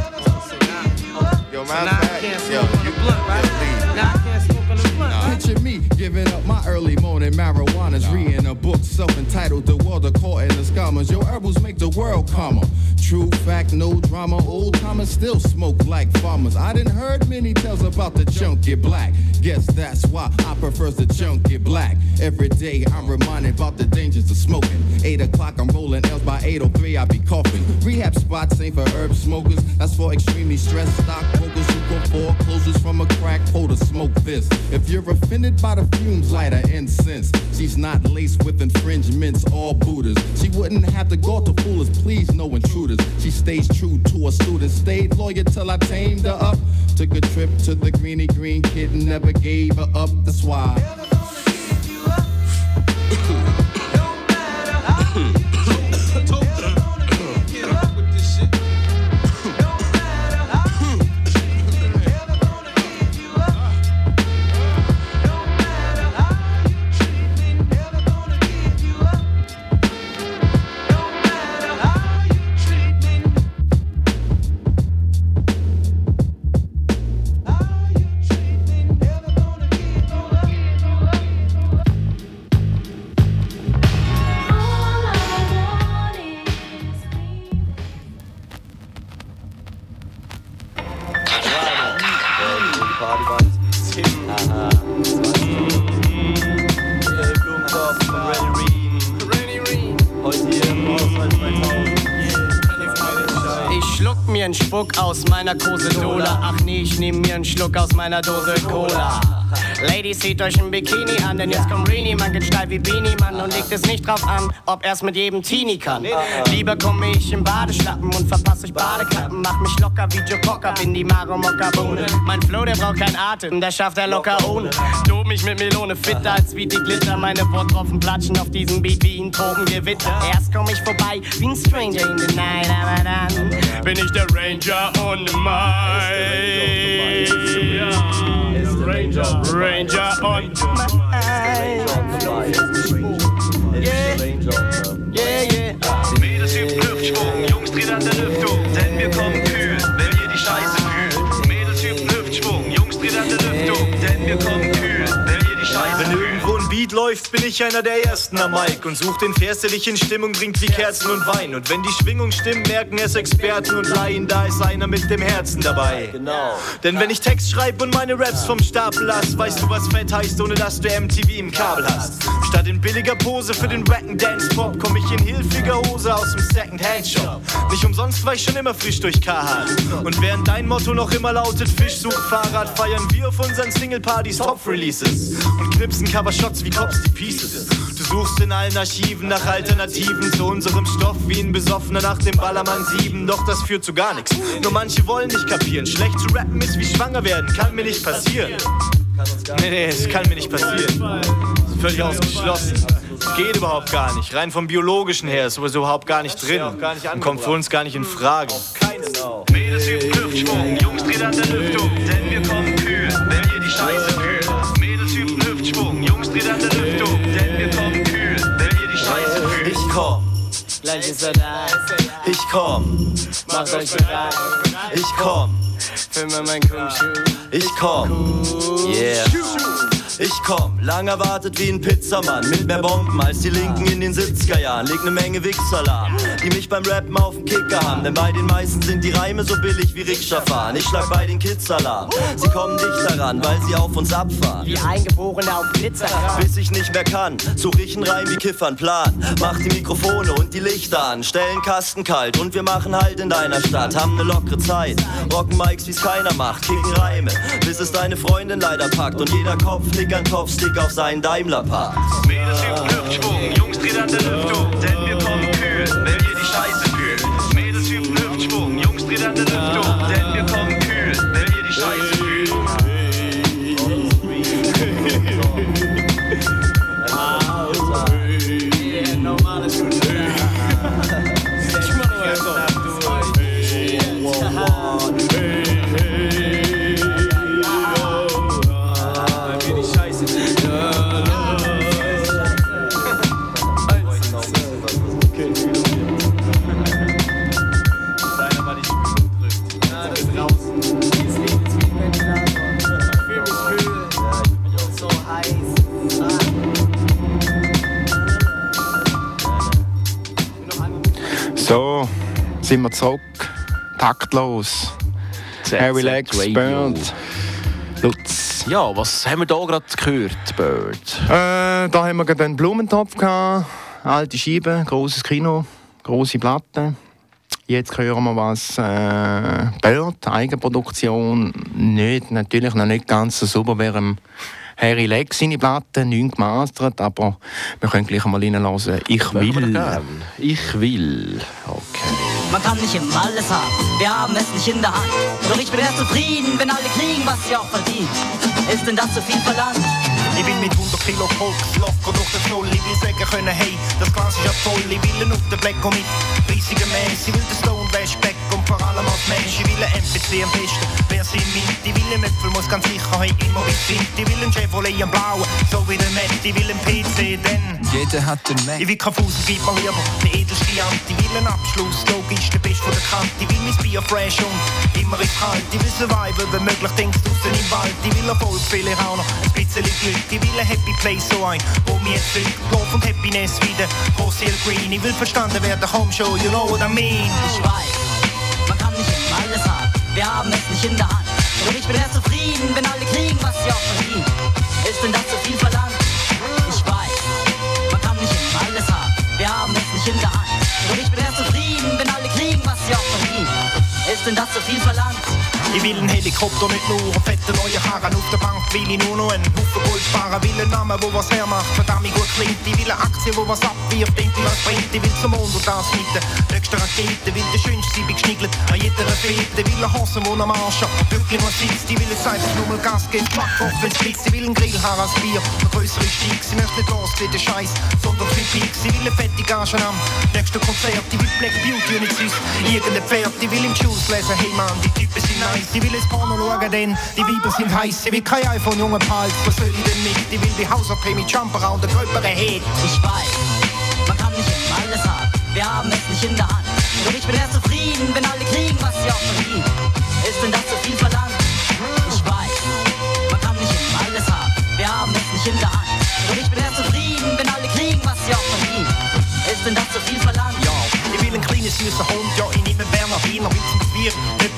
Yo, matter of fact, yo, you blunt, right? Now I can't smoke on the blunt, right? Picture me giving up my early morning marijuanas, nah. Reading a book self-entitled The World of Caught in the Scammers. Yo, herbals make the world calmer. True fact, no drama. Old timers still smoke like farmers. I done heard many tales about the junkie black. Guess that's why I prefer the junkie black. Every day I'm reminded about the dangers of smoking. Eight o'clock I'm rolling L's, by eight oh three I be coughing. Rehab spots ain't for herb smokers. That's for extremely stressed stockbrokers who go foreclosures from a crack holder. Smoke this. If you're offended by the fumes, light her incense. She's not laced with infringements or Buddhas. She wouldn't have to go to foolers, please no intruders. She stays true to her students, stayed loyal till I tamed her up. Took a trip to the greeny green kid and never gave her up, that's why. Spuck aus meiner Kosedola. Ach nee, ich nehm mir einen Schluck aus meiner Dose Cola. Ladies, zieht euch ein Bikini an, denn jetzt kommt Rini, man geht steil wie Beanie, Mann, und legt es nicht drauf an, ob er's mit jedem Teenie kann. Lieber komme ich im Badeschlappen und verpasse euch Badekappen, mach mich locker wie Joe Cocker, bin die Maro Mokka-Bohne. Mein Flow, der braucht keinen Atem, der schafft er locker ohne. Dob mich mit Melone, fitter als wie die Glitter, meine Worttropfen platschen auf diesem Beat wie ein Tropengewitter. Erst komm ich vorbei wie ein Stranger in the night, aber dann bin ich der Ranger on the mic. Ranger, Ranger on my yeah, yeah, yeah. Mädels übt Hüftschwung, Jungs dreht an der Lüftung, denn wir kommen kühl, wenn ihr die Scheiße fühlt. Mädels übt Hüftschwung, Jungs dreht an der Lüftung, denn wir kommen kühl, wenn ihr die Scheiße fühlt. Wenn irgendwo ein Beat läuft, bin ich einer der Ersten am Mic und such den Vers, der dich in Stimmung bringt wie Kerzen und Wein. Und wenn die Schwingung stimmt, merken es Experten und Laien, da ist einer mit dem Herzen dabei. Genau. Denn wenn ich Text schreibe und meine Raps vom Stapel lass, weißt du, was Fett heißt, ohne dass du M T V im Kabel hast. Statt in billiger Pose für den Wacken Dance Pop, komm ich in hilfiger Hose aus dem Second-Hand-Shop. Nicht umsonst war ich schon immer frisch durch K H. Und während dein Motto noch immer lautet, Fisch sucht Fahrrad, feiern wir auf unseren Single-Partys Top-Releases und knipsen Cover-Shots wie Cops die Pieces. Du suchst in allen Archiven nach Alternativen zu unserem Stoff wie ein Besoffener nach dem Ballermann sieben. Doch das führt zu gar nichts. Nur manche wollen nicht kapieren. Schlecht zu rappen ist wie schwanger werden, kann mir nicht passieren. Nee, nee, es kann mir nicht passieren. Das ist völlig ausgeschlossen. Das geht überhaupt gar nicht. Rein vom Biologischen her ist sowieso überhaupt gar nicht drin. Und kommt für uns gar nicht in Frage. Mädels üben Hüftschwung, Jungs dreht an der Lüftung, denn wir kommen kühl, wenn ihr die Scheiße fühlt. Mädels üben Hüftschwung, Jungs dreht an der Lüftung, denn wir kommen kühl, wenn ihr die Scheiße fühlt. Ich komm, gleich ist er da. Ich komm, macht euch bereit. Ich komm, für mir mein Kumschuh. Ich komm, yeah. Ich komm, lang erwartet wie ein Pizzamann, mit mehr Bomben als die Linken in den siebziger Jahren. Leg ne Menge Wichser lahm, die mich beim Rappen auf den Kicker haben. Denn bei den meisten sind die Reime so billig wie Rikscha fahren. Ich schlag bei den Kids Alarm, sie kommen dichter ran, weil sie auf uns abfahren. Wie Eingeborene auf Glitzer. Bis ich nicht mehr kann, such ich einen Reim wie Kiffern Plan. Mach die Mikrofone und die Lichter an, stellen Kasten kalt und wir machen Halt in deiner Stadt. Haben ne lockere Zeit, rocken Mikes wie's keiner macht, kicken Reime, bis es deine Freundin leider packt und jeder Kopf nickt ein Kopfstick auf seinen Daimler-Park. Mädels üben Hüftschwung, Jungs dreht an der Lüftung, denn wir kommen kühl, wenn ihr die Scheiße fühlt. Mädels üben Hüftschwung, Jungs dreht an der Lüftung, denn wir kommen kühl, wenn ihr die Scheiße fühlt. So, sind wir zurück. Taktlos. Harry Legs, Bird. Lutz. Ja, was haben wir da gerade gehört, Bird? Äh, da haben wir gerade einen Blumentopf gehabt. Alte Scheibe, grosses Kino, grosse Platte. Jetzt hören wir was. Äh, Bird, Eigenproduktion. Nicht, natürlich noch nicht ganz so sauber wie im Harry Legs seine Platte, nicht gemastert, aber wir können gleich mal reinlassen. Ich will. Ich will. Okay. Man kann nicht immer alles haben, wir haben es nicht in der Hand. Doch ich bin erst zufrieden, wenn alle kriegen, was sie auch verdienen. Ist denn das zu viel verlangt? Ich will mit hundert Kilo Koks locker durch den Zoll. Ich will sagen können, hey, das Glas ist ja voll. Ich will einen auf den Black mit riesigen Mass. Ich will den Stone Dash Back und vor allem als Mensch. Ich will einen M P C am besten, wer sie mit. Ich will einen Äpfel, muss ganz sicher hey, immer wie sind. Ich will einen Chevrolet am Blauen, so wie der Matt. Ich will einen P C, denn jeder hat den Mac. Ich will kein Fuß, gib mal lieber den edelste Ant. Ich will einen Abschluss, logisch, der Beste von der Kante. Ich will mein Bier fresh und immer ist kalt. Ich will survival, wenn möglich, denkst draussen im Wald. Ich will Erfolg, vielleicht auch noch ein bisschen Glück. Ich will ein Happy Place, so ein, wo mir jetzt Glück, Love und Happiness wieder, Rosel Green. Ich will verstanden werden, komm schon, you know what I mean. Ich weiß, man kann nicht immer alles haben, wir haben es nicht in der Hand. Doch ich bin erst zufrieden, wenn alle kriegen, was sie auch verdienen. Ist denn das zu viel verlangt? Ich weiß, man kann nicht immer alles haben, wir haben es nicht in der Hand. Doch ich bin erst zufrieden, wenn alle kriegen, was sie auch verdienen. Ist denn das zu viel verlangt? Ich will einen Helikopter, nicht nur einen fetten neuen Karren. Auf der Bank will ich nur noch einen Haufen Gold sparen. Will einen Namen, wo was hermacht, verdammt gut klingt. Ich will eine Aktie, wo was abwirft, endlich was bringt. Ich will zum Mond und das mit der nächsten Rakete. Will der schönste sein, geschniegelt an jeder Fete. Will eine Hose, wo am Arsch wirklich nur sitzt. Ich will jetzt einfach nur mal Gas geben, fuck off, wenn's blitzt. Ich will einen Grillhaar als Bier, eine größere Sticks. Ich möchte nicht los wie der Scheiß, sondern viel Picks. Ich will eine fette Gage am nächsten Konzert. Ich will Black Beauty und nicht süß, irgendein Pferd. Ich will im Juice lesen, hey Mann, die Typen sind nice. Ich will ins Porno schauen, denn die Weiber sind heiß. Ich will kein iPhone, junge Pals, was soll ich denn mit? Ich will die House of mit Jumper und der gröbere Head. Ich weiß, man kann nicht immer alles haben, wir haben es nicht in der Hand. Doch ich bin erst zufrieden, wenn alle kriegen, was sie auch verdienen. Ist denn das zu viel verlangt? Ich weiß, man kann nicht immer alles haben, wir haben es nicht in der Hand. Doch ich bin erst zufrieden,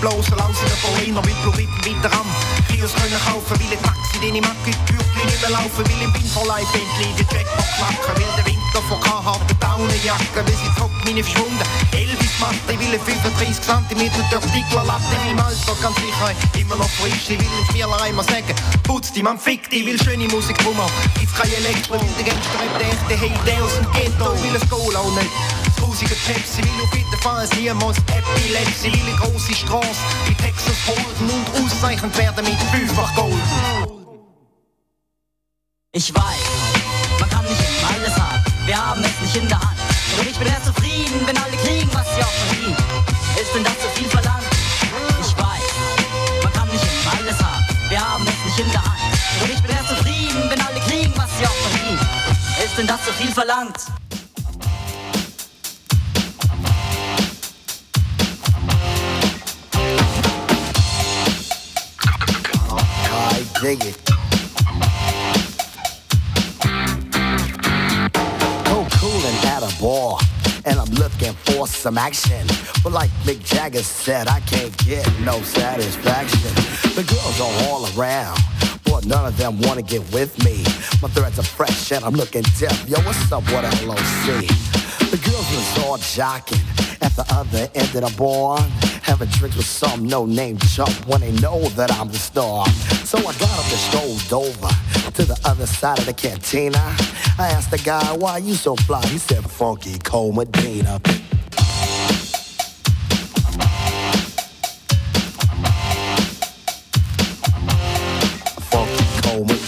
bloßen lausenden Berliner mit Pluriten weiter am Kios können kaufen, weil ich Taxi, den ich mag, die Gürtel nicht mehr laufen, weil im Winterleif endlich die Jackpot knacken, weil der Winter von K-harten Daunenjacken, weil sie zockt meine verschwunden Elvis-Matte, will ich fünfunddreißig Zentimeter durch Dickler-Latte, in meinem Alter ganz sicher immer noch frisch, ich will ins Mierler einmal sagen, putz die, man fickt die, will schöne Musik drum haben, gibt's keine Elektro, will der Gangster hat der echte Heyday aus dem Ghetto, will es Goal auch nicht. Grusige Pepsi, will auf jeden Fall niemals Epilepsie, will eine grosse Straße wie Texas Holden und auszeichnet werden mit fünffach Gold. Ich weiß, man kann nicht immer alles haben, wir haben es nicht in der Hand. Doch ich bin erst zufrieden, wenn alle kriegen, was sie auch verdienen. Ist denn das zu viel verlangt? Ich weiß, man kann nicht immer alles haben, wir haben es nicht in der Hand. Doch ich bin erst zufrieden, wenn alle kriegen, was sie auch verdienen. Ist denn das zu viel verlangt? Dig it. Go coolin' at a bar, and I'm looking for some action. But like Mick Jagger said, I can't get no satisfaction. The girls are all around, but none of them wanna get with me. My threads are fresh and I'm looking deaf. Yo, what's up with L O C? The girls was all jocking at the other end of the bar, having drinks with some no-name chump when they know that I'm the star. So I got up and strolled over to the other side of the cantina. I asked the guy, why you so fly? He said, Funky Cole Medina. Funky Cole Medina.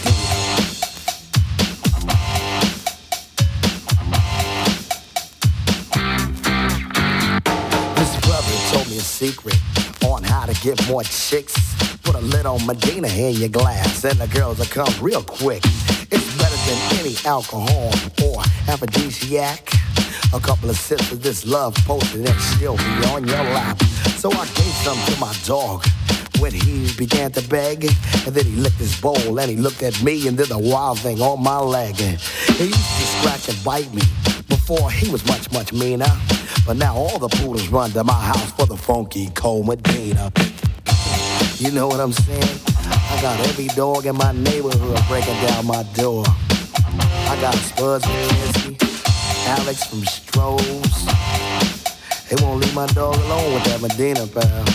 Secret on how to get more chicks. Put a little Medina in your glass and the girls will come real quick. It's better than any alcohol or aphrodisiac. A couple of sips of this love potion and she'll be on your lap. So I gave some to my dog when he began to beg, and then he licked his bowl and he looked at me and did a wild thing on my leg. He used to scratch and bite me before he was much, much meaner. But now all the poodles run to my house for the Funky Cole Medina. You know what I'm saying? I got every dog in my neighborhood breaking down my door. I got Spuds from Kinsey, Alex from Strohs. They won't leave my dog alone with that Medina, pal.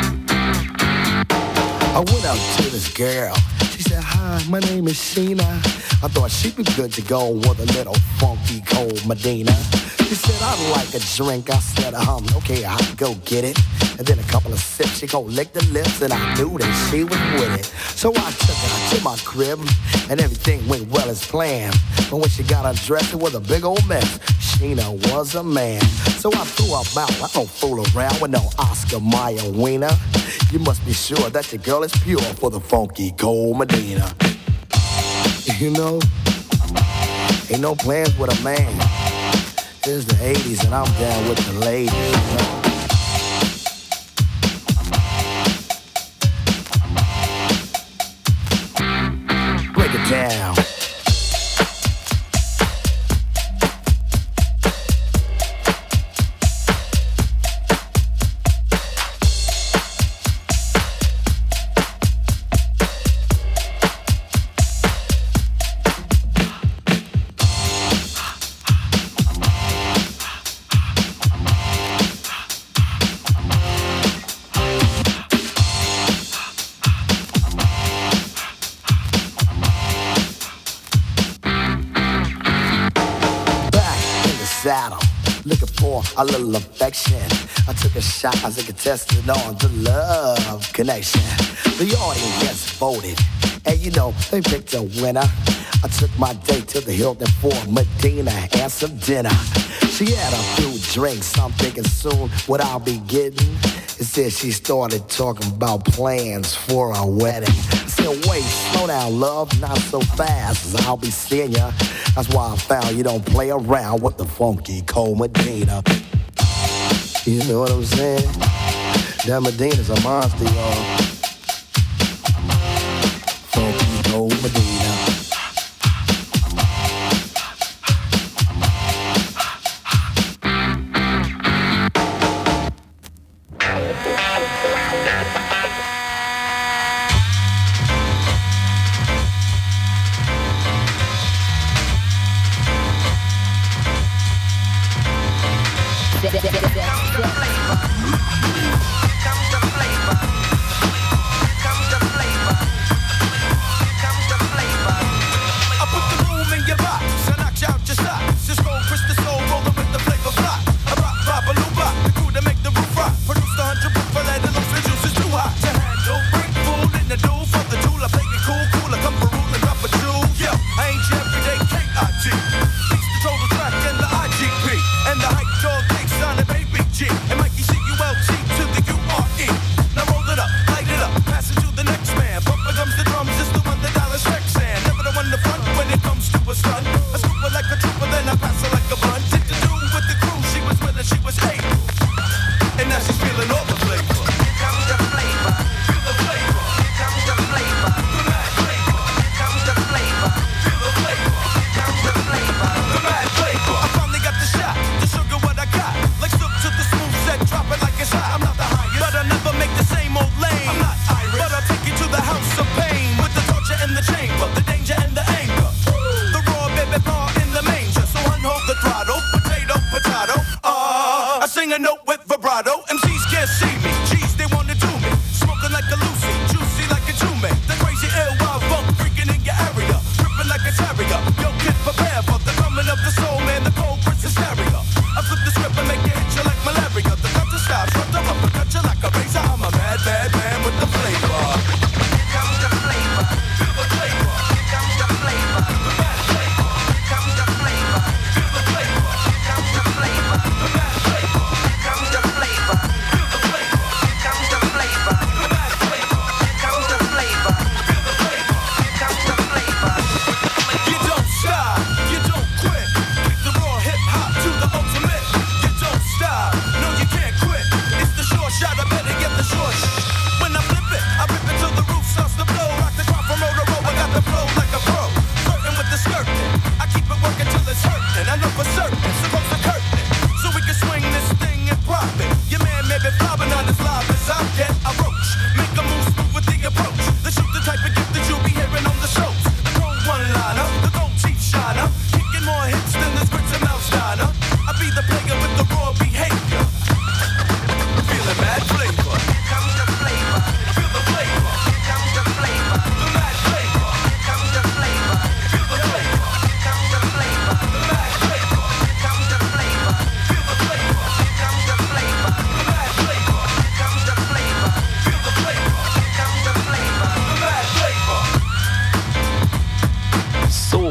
I went out to this girl. She said, hi, my name is Sheena. I thought she'd be good to go with a little Funky Cole Medina. She said, I'd like a drink. I said, um, okay, I'll go get it. And then a couple of sips, she gon' lick the lips, and I knew that she was with it. So I took her to my crib, and everything went well as planned. But when she got undressed, it was a big old mess. Sheena was a man. So I threw her out. I don't fool around with no Oscar Mayer wiener. You must be sure that your girl is pure for the Funky Cole Medina. You know, ain't no plans with a man. It's the eighties and I'm down with the ladies, you know? Break it down. Saddle, looking for a little affection. I took a shot as a contestant on the love connection. The audience gets voted, and you know they picked a winner. I took my date to the Hilton for Medina and some dinner. She had a few drinks, I'm thinking soon what I'll be getting. Instead she started talking about plans for our wedding. I said, wait, slow down, love, not so fast, as I'll be seeing ya. That's why I found you don't play around with the Funky Cole Medina. You know what I'm saying? That Medina's a monster, y'all. Funky Cole Medina.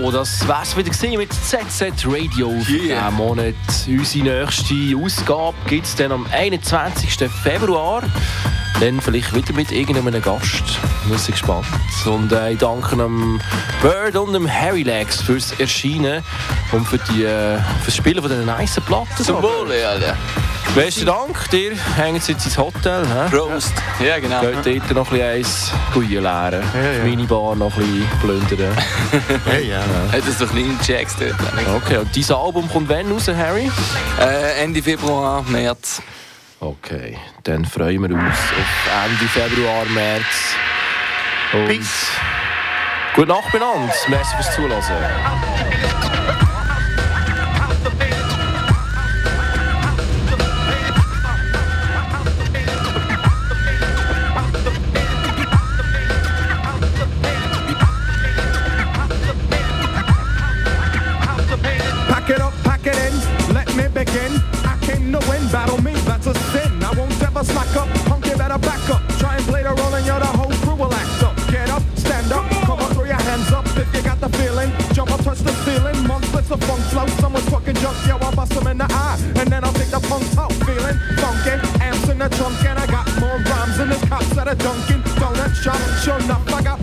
So, das wär's wieder gewesen mit Z Z Radio für yeah. diesen Monat. Unsere nächste Ausgabe gibt es dann am einundzwanzigsten Februar. Dann vielleicht wieder mit irgendeinem Gast. Wir sind gespannt. Und äh, ich danke dem Bird und dem Harry Legs fürs Erscheinen und für die, äh, fürs Spielen von diesen nice Platten. Zum Wohl, Alter. Besten Dank dir. Hängen Sie jetzt ins Hotel. He? Prost. Ja, genau. Geht dort noch ein bisschen Guille leeren. Ja, ja. Minibar noch ein bisschen plündern. Ja, ja. Hat das doch kleine Checks dort. Okay, und dein Album kommt wann raus, Harry? Äh, Ende Februar, März. Okay, dann freuen wir uns auf Ende Februar, März. Und Peace. Gute Nacht miteinander. Merci fürs Zuhören. Pack it up, pack it in, let me begin. I came to win, battle me, that's a sin. I won't ever slack up, punk, you better back up. Try and play the role and you're the whole crew will act up. Get up, stand up, come on, throw your hands up if you got the feeling. Jump up, touch the ceiling, monsters of funk flow. Someone's fucking junk, yo, I'll bust them in the eye. And then I'll take the punks out, feeling funky. Amps in the trunk and I got more rhymes than this cops that are dunking. Donut shop, sure enough, I got